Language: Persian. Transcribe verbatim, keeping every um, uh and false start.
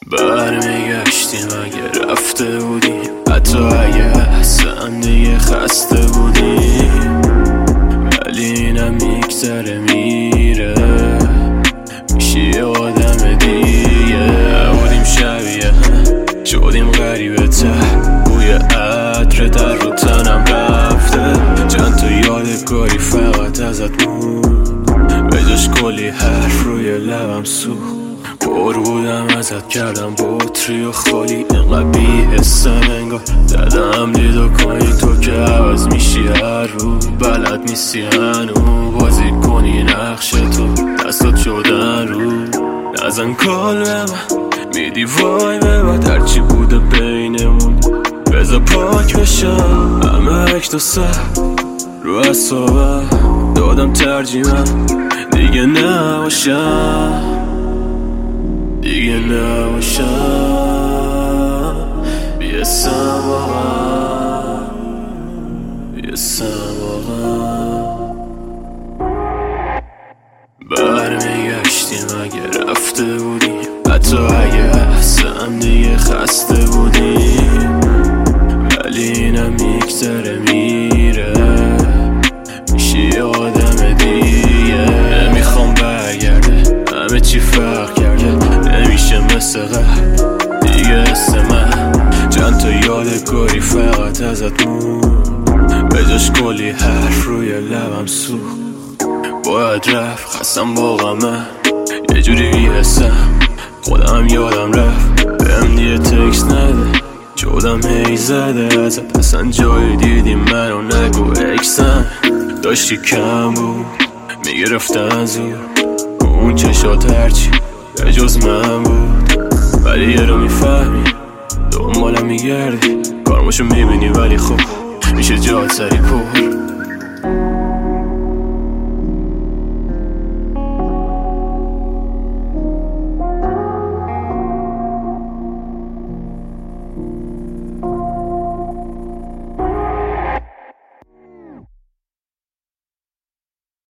برمیگشتیم اگه رفته بودیم، حتی اگه اصلا دیگه خسته بودیم، ولی اینم میگذره میره، میشی یه آدم دیگه. نبودیم شبیه شدیم غریبه تر، بوی عطر در رو تنم رفته، چند تا یادگاری فقط ازت موند، به جاش کلی حرف روی لبم سوخت. پر بودم ازت کردم بطری و خالی، اینقدر بی‌حسم انگار زدم دیدو کنی تو که عوض میشی هر روز، بلد نیستی هنو بازی کنی نقش تو، دستات شدن رو نزن کال به من، میدی وای به بعد هرچی بوده بینمون بذار پاک بشم. همه اک تو سر رو اصابم دادم ترجیحم دیگه نباشم، دیگه نباشم، بیسم واقعا، بیسم واقعا. برمیگشتیم اگه رفته بودیم، حتی اگه اصلا دیگه خسته بودیم، ولی اینم میگذره میره، میشی یه آدم دیگه. نمیخوام برگرده همه چی فرق کرده، نمیشه مثل قبل دیگه اسم من، چند تا یادگاری فقط ازت موند، به جاش کلی حرف روی لبم سوخت. باید رفت خستم واقعا من یه جوری بی‌حسم، خودم یادم رفت بهم دیگه تکس نده، شدم هی زده ازت، اصلا جایی دیدی منو نگو اکسم، داشتی کم بود میگرفتن زور، اون چشات هرچی به جز من بود، ولی یه رو میفهمی دنبالم میگردی، کارماشو میبینی ولی خب میشه جات سری پر.